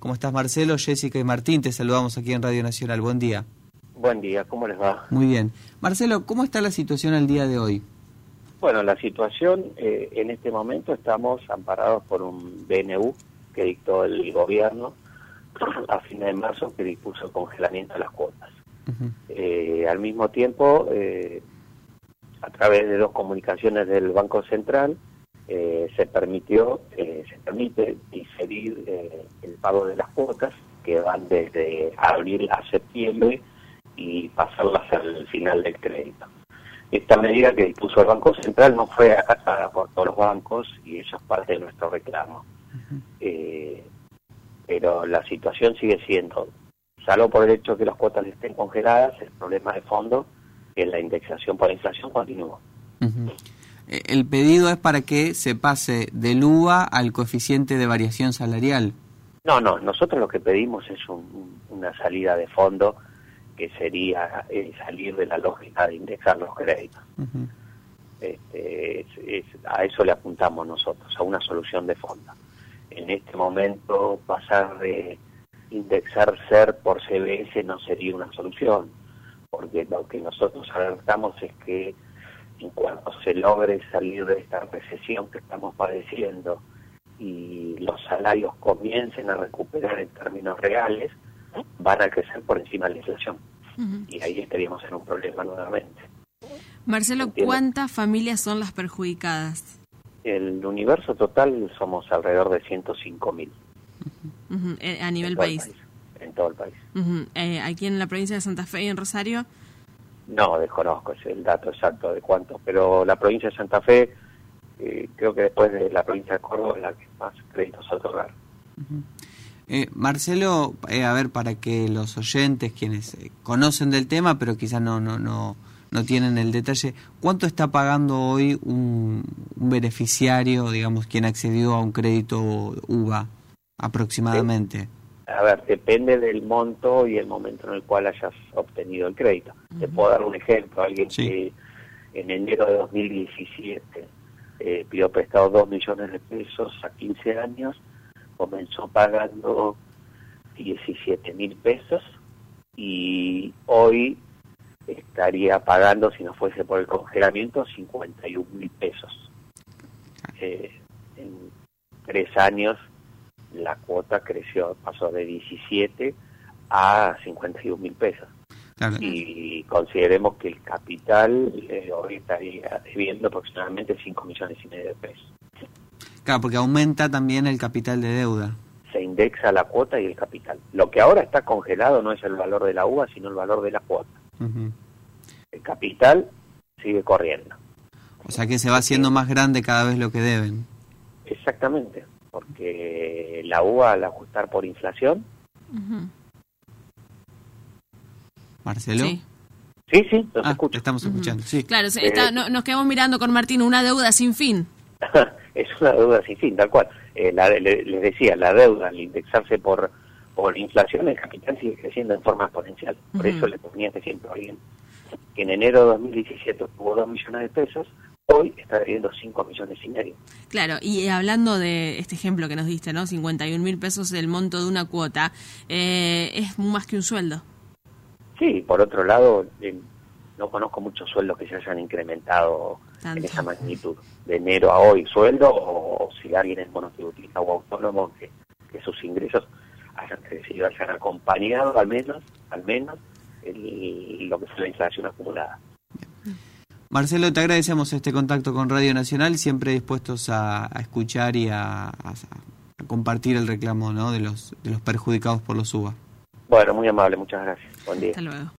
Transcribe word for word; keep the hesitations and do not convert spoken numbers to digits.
¿Cómo estás, Marcelo? Jessica y Martín, te saludamos aquí en Radio Nacional. Buen día. Buen día, ¿cómo les va? Muy bien. Marcelo, ¿cómo está la situación al día de hoy? Bueno, la situación, eh, en este momento estamos amparados por un B N U que dictó el gobierno a fines de marzo, que dispuso el congelamiento de las cuotas. Uh-huh. eh, al mismo tiempo, eh, a través de dos comunicaciones del Banco Central, eh, se permitió, eh, se permite diferir eh, el pago de las cuotas, que van desde abril a septiembre, y pasarlas al final del crédito. Esta medida que dispuso el Banco Central no fue acatada por todos los bancos y eso es parte de nuestro reclamo. Uh-huh. eh, pero la situación sigue siendo, salvo por el hecho de que las cuotas estén congeladas, el problema de fondo, que la indexación por la inflación, continúa. Uh-huh. El pedido es para que se pase del U V A al coeficiente de variación salarial. No, no, nosotros lo que pedimos es un, una salida de fondo, que sería eh, salir de la lógica de indexar los créditos. Uh-huh. este, es, es, a eso le apuntamos nosotros, a una solución de fondo. En este momento, pasar de indexar S E R por C B S no sería una solución, porque lo que nosotros alertamos es que en cuanto se logre salir de esta recesión que estamos padeciendo y los salarios comiencen a recuperar en términos reales, van a crecer por encima de la inflación. Uh-huh. Y ahí estaríamos en un problema nuevamente. Marcelo, ¿cuántas familias son las perjudicadas? El universo total somos alrededor de ciento cinco mil. Uh-huh. Uh-huh. Eh, ¿A nivel país? país? En todo el país. Uh-huh. Eh, ¿Aquí en la provincia de Santa Fe y en Rosario? No, desconozco es el dato exacto de cuántos, pero la provincia de Santa Fe, eh, creo que después de la provincia de Córdoba, es la que más créditos otorgar. Uh-huh. Eh, Marcelo, eh, a ver, para que los oyentes, quienes eh, conocen del tema, pero quizás no no no no tienen el detalle, ¿cuánto está pagando hoy un, un beneficiario, digamos, quien accedió a un crédito U V A, aproximadamente? Sí. A ver, depende del monto y el momento en el cual hayas obtenido el crédito. Uh-huh. Te puedo dar un ejemplo, alguien sí. que en enero de dos mil diecisiete eh, pidió prestado dos millones de pesos a quince años, comenzó pagando diecisiete mil pesos y hoy estaría pagando, si no fuese por el congelamiento, cincuenta y un mil pesos. Eh, en tres años la cuota creció, pasó de diecisiete a cincuenta y un mil pesos. Claro. Y consideremos que el capital eh, hoy estaría debiendo aproximadamente cinco millones y medio de pesos. Claro, porque aumenta también el capital de deuda. Se indexa la cuota y el capital. Lo que ahora está congelado no es el valor de la U V A, sino el valor de la cuota. Uh-huh. El capital sigue corriendo. O sea que se va haciendo más grande cada vez lo que deben. Exactamente, porque la U V A al ajustar por inflación... Uh-huh. ¿Marcelo? Sí. Sí, sí, los ah, escucho. Te estamos escuchando, uh-huh. sí. Claro, está, no, nos quedamos mirando con Martín una deuda sin fin. Es una deuda sin fin, tal cual. Eh, la, le, les decía, la deuda al indexarse por por inflación, el capital sigue creciendo en forma exponencial. Por uh-huh. eso le ponía este ejemplo a alguien que en enero de dos mil diecisiete tuvo dos millones de pesos, hoy está debiendo cinco millones y medio. Claro, y hablando de este ejemplo que nos diste, ¿no? cincuenta y un mil pesos el monto de una cuota, eh, es más que un sueldo. Sí, por otro lado, eh, no conozco muchos sueldos que se hayan incrementado Tanto. en esa magnitud, de enero a hoy, sueldo, o, o si alguien es monotributista o autónomo, que, que sus ingresos hayan crecido, hayan acompañado al menos, al menos, el, lo que es la inflación acumulada. Marcelo, te agradecemos este contacto con Radio Nacional, siempre dispuestos a, a escuchar y a, a, a compartir el reclamo, ¿no?, de los de los perjudicados por los U V A. Bueno, muy amable, muchas gracias. Buen día. Hasta luego.